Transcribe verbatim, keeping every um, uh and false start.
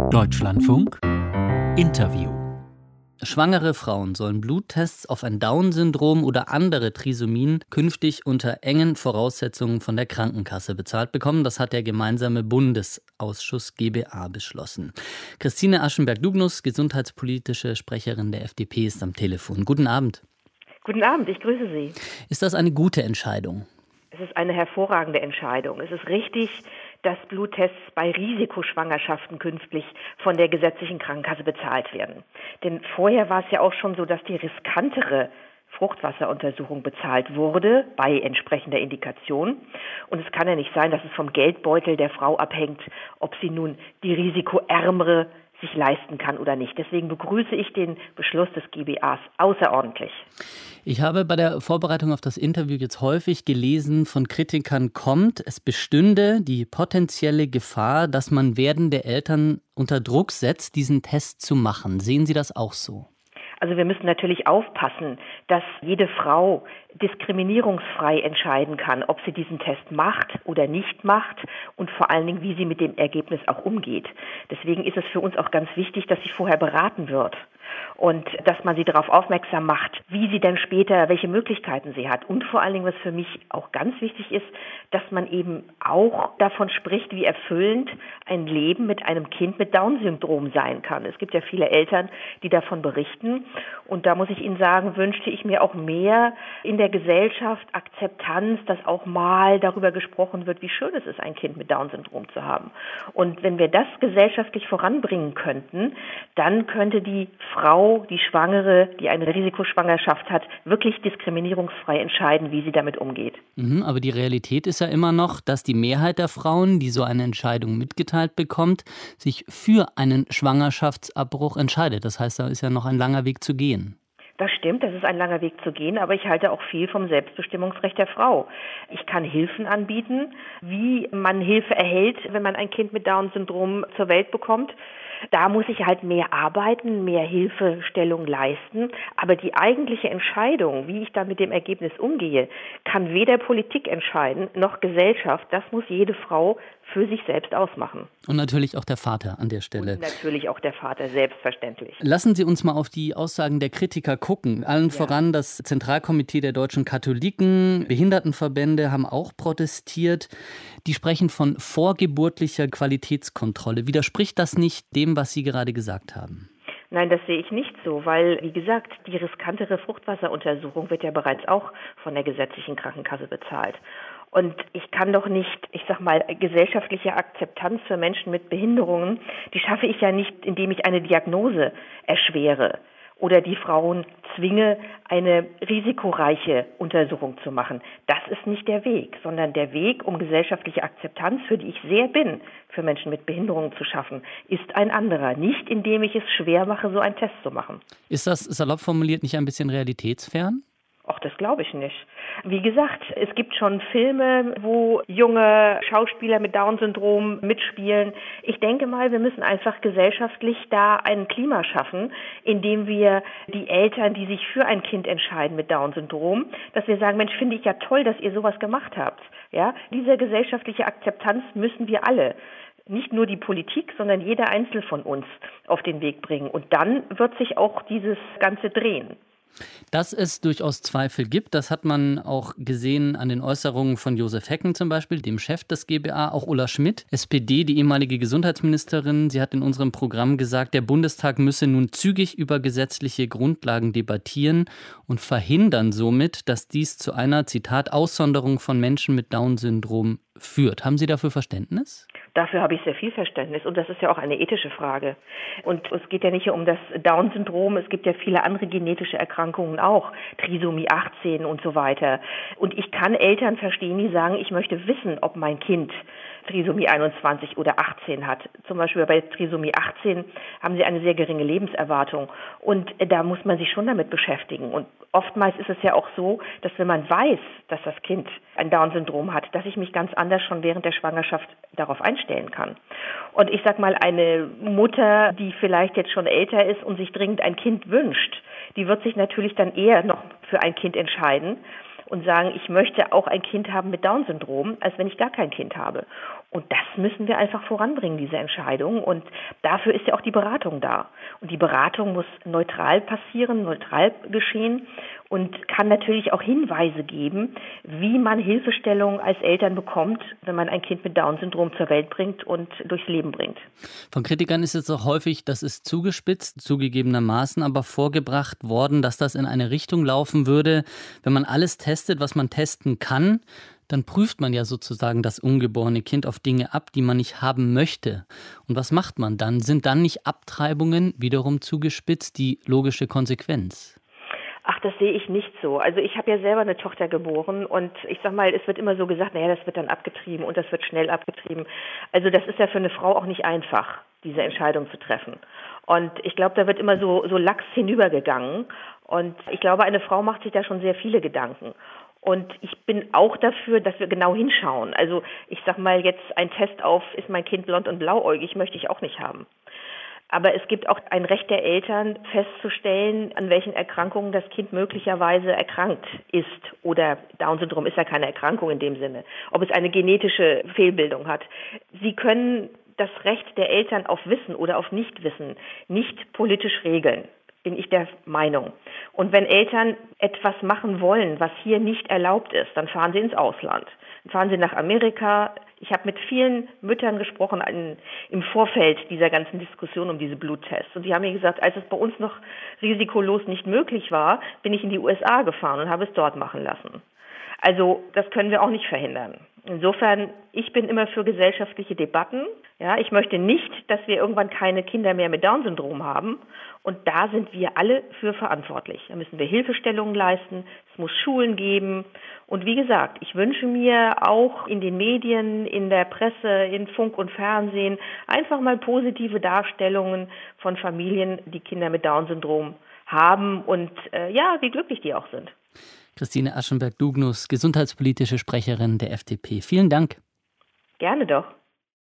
Deutschlandfunk Interview. Schwangere Frauen sollen Bluttests auf ein Down-Syndrom oder andere Trisomien künftig unter engen Voraussetzungen von der Krankenkasse bezahlt bekommen. Das hat der gemeinsame Bundesausschuss G B A beschlossen. Christine Aschenberg-Dugnus, gesundheitspolitische Sprecherin der F D P, ist am Telefon. Guten Abend. Guten Abend, ich grüße Sie. Ist das eine gute Entscheidung? Es ist eine hervorragende Entscheidung. Es ist richtig, dass Bluttests bei Risikoschwangerschaften künftig von der gesetzlichen Krankenkasse bezahlt werden. Denn vorher war es ja auch schon so, dass die riskantere Fruchtwasseruntersuchung bezahlt wurde bei entsprechender Indikation. Und es kann ja nicht sein, dass es vom Geldbeutel der Frau abhängt, ob sie nun die risikoärmere sich leisten kann oder nicht. Deswegen begrüße ich den Beschluss des G B As außerordentlich. Ich habe bei der Vorbereitung auf das Interview jetzt häufig gelesen, von Kritikern kommt, es bestünde die potenzielle Gefahr, dass man werdende Eltern unter Druck setzt, diesen Test zu machen. Sehen Sie das auch so? Also wir müssen natürlich aufpassen, dass jede Frau diskriminierungsfrei entscheiden kann, ob sie diesen Test macht oder nicht macht und vor allen Dingen, wie sie mit dem Ergebnis auch umgeht. Deswegen ist es für uns auch ganz wichtig, dass sie vorher beraten wird und dass man sie darauf aufmerksam macht, wie sie denn später, welche Möglichkeiten sie hat. Und vor allen Dingen, was für mich auch ganz wichtig ist, dass man eben auch davon spricht, wie erfüllend ein Leben mit einem Kind mit Down-Syndrom sein kann. Es gibt ja viele Eltern, die davon berichten. Und da muss ich Ihnen sagen, wünschte ich mir auch mehr in der Gesellschaft Akzeptanz, dass auch mal darüber gesprochen wird, wie schön es ist, ein Kind mit Down-Syndrom zu haben. Und wenn wir das gesellschaftlich voranbringen könnten, dann könnte die Frau, die Schwangere, die eine Risikoschwangerschaft hat, wirklich diskriminierungsfrei entscheiden, wie sie damit umgeht. Mhm, aber die Realität ist ja immer noch, dass die Mehrheit der Frauen, die so eine Entscheidung mitgeteilt bekommt, sich für einen Schwangerschaftsabbruch entscheidet. Das heißt, da ist ja noch ein langer Weg zu gehen. Das stimmt, das ist ein langer Weg zu gehen, aber ich halte auch viel vom Selbstbestimmungsrecht der Frau. Ich kann Hilfen anbieten, wie man Hilfe erhält, wenn man ein Kind mit Down-Syndrom zur Welt bekommt. Da muss ich halt mehr arbeiten, mehr Hilfestellung leisten. Aber die eigentliche Entscheidung, wie ich dann mit dem Ergebnis umgehe, kann weder Politik entscheiden, noch Gesellschaft. Das muss jede Frau für sich selbst ausmachen. Und natürlich auch der Vater an der Stelle. Und natürlich auch der Vater, selbstverständlich. Lassen Sie uns mal auf die Aussagen der Kritiker gucken. Allen ja. voran das Zentralkomitee der deutschen Katholiken, Behindertenverbände haben auch protestiert. Die sprechen von vorgeburtlicher Qualitätskontrolle. Widerspricht das nicht dem, was Sie gerade gesagt haben? Nein, das sehe ich nicht so, weil, wie gesagt, die riskantere Fruchtwasseruntersuchung wird ja bereits auch von der gesetzlichen Krankenkasse bezahlt. Und ich kann doch nicht, ich sag mal, gesellschaftliche Akzeptanz für Menschen mit Behinderungen, die schaffe ich ja nicht, indem ich eine Diagnose erschwere oder die Frauen zwinge, eine risikoreiche Untersuchung zu machen. Das ist nicht der Weg, sondern der Weg, um gesellschaftliche Akzeptanz, für die ich sehr bin, für Menschen mit Behinderungen zu schaffen, ist ein anderer. Nicht, indem ich es schwer mache, so einen Test zu machen. Ist das salopp formuliert nicht ein bisschen realitätsfern? Ach, das glaube ich nicht. Wie gesagt, es gibt schon Filme, wo junge Schauspieler mit Down-Syndrom mitspielen. Ich denke mal, wir müssen einfach gesellschaftlich da ein Klima schaffen, in dem wir die Eltern, die sich für ein Kind entscheiden mit Down-Syndrom, dass wir sagen, Mensch, finde ich ja toll, dass ihr sowas gemacht habt. Ja, diese gesellschaftliche Akzeptanz müssen wir alle, nicht nur die Politik, sondern jeder Einzelne von uns auf den Weg bringen. Und dann wird sich auch dieses Ganze drehen. Dass es durchaus Zweifel gibt, das hat man auch gesehen an den Äußerungen von Josef Hecken zum Beispiel, dem Chef des G B A, auch Ulla Schmidt, S P D, die ehemalige Gesundheitsministerin. Sie hat in unserem Programm gesagt, der Bundestag müsse nun zügig über gesetzliche Grundlagen debattieren und verhindern somit, dass dies zu einer, Zitat, Aussonderung von Menschen mit Down-Syndrom führt. Haben Sie dafür Verständnis? Dafür habe ich sehr viel Verständnis und das ist ja auch eine ethische Frage. Und es geht ja nicht nur um das Down-Syndrom, es gibt ja viele andere genetische Erkrankungen auch, Trisomie achtzehn und so weiter. Und ich kann Eltern verstehen, die sagen, ich möchte wissen, ob mein Kind Trisomie einundzwanzig oder achtzehn hat. Zum Beispiel bei Trisomie achtzehn haben sie eine sehr geringe Lebenserwartung und da muss man sich schon damit beschäftigen. Und oftmals ist es ja auch so, dass wenn man weiß, dass das Kind ein Down-Syndrom hat, dass ich mich ganz anders schon während der Schwangerschaft darauf einstellen kann. Und ich sag mal, eine Mutter, die vielleicht jetzt schon älter ist und sich dringend ein Kind wünscht, die wird sich natürlich dann eher noch für ein Kind entscheiden und sagen, ich möchte auch ein Kind haben mit Down-Syndrom, als wenn ich gar kein Kind habe. Und das müssen wir einfach voranbringen, diese Entscheidung. Und dafür ist ja auch die Beratung da. Und die Beratung muss neutral passieren, neutral geschehen und kann natürlich auch Hinweise geben, wie man Hilfestellung als Eltern bekommt, wenn man ein Kind mit Down-Syndrom zur Welt bringt und durchs Leben bringt. Von Kritikern ist jetzt auch häufig, das ist zugespitzt, zugegebenermaßen, aber vorgebracht worden, dass das in eine Richtung laufen würde, wenn man alles testet, was man testen kann, dann prüft man ja sozusagen das ungeborene Kind auf Dinge ab, die man nicht haben möchte. Und was macht man dann? Sind dann nicht Abtreibungen, wiederum zugespitzt, die logische Konsequenz? Ach, das sehe ich nicht so. Also ich habe ja selber eine Tochter geboren und ich sag mal, es wird immer so gesagt, naja, das wird dann abgetrieben und das wird schnell abgetrieben. Also das ist ja für eine Frau auch nicht einfach, diese Entscheidung zu treffen. Und ich glaube, da wird immer so, so lax hinübergegangen. Und ich glaube, eine Frau macht sich da schon sehr viele Gedanken. Und ich bin auch dafür, dass wir genau hinschauen. Also ich sag mal jetzt ein Test auf, ist mein Kind blond und blauäugig, möchte ich auch nicht haben. Aber es gibt auch ein Recht der Eltern, festzustellen, an welchen Erkrankungen das Kind möglicherweise erkrankt ist. Oder Down-Syndrom ist ja keine Erkrankung in dem Sinne. Ob es eine genetische Fehlbildung hat. Sie können das Recht der Eltern auf Wissen oder auf Nichtwissen nicht politisch regeln, bin ich der Meinung. Und wenn Eltern etwas machen wollen, was hier nicht erlaubt ist, dann fahren sie ins Ausland. Dann fahren sie nach Amerika. Ich habe mit vielen Müttern gesprochen in, im Vorfeld dieser ganzen Diskussion um diese Bluttests. Und die haben mir gesagt, als es bei uns noch risikolos nicht möglich war, bin ich in die U S A gefahren und habe es dort machen lassen. Also das können wir auch nicht verhindern. Insofern, ich bin immer für gesellschaftliche Debatten. Ja, ich möchte nicht, dass wir irgendwann keine Kinder mehr mit Down-Syndrom haben. Und da sind wir alle für verantwortlich. Da müssen wir Hilfestellungen leisten. Es muss Schulen geben. Und wie gesagt, ich wünsche mir auch in den Medien, in der Presse, in Funk und Fernsehen einfach mal positive Darstellungen von Familien, die Kinder mit Down-Syndrom haben und äh, ja, wie glücklich die auch sind. Christine Aschenberg-Dugnus, gesundheitspolitische Sprecherin der F D P. Vielen Dank. Gerne doch.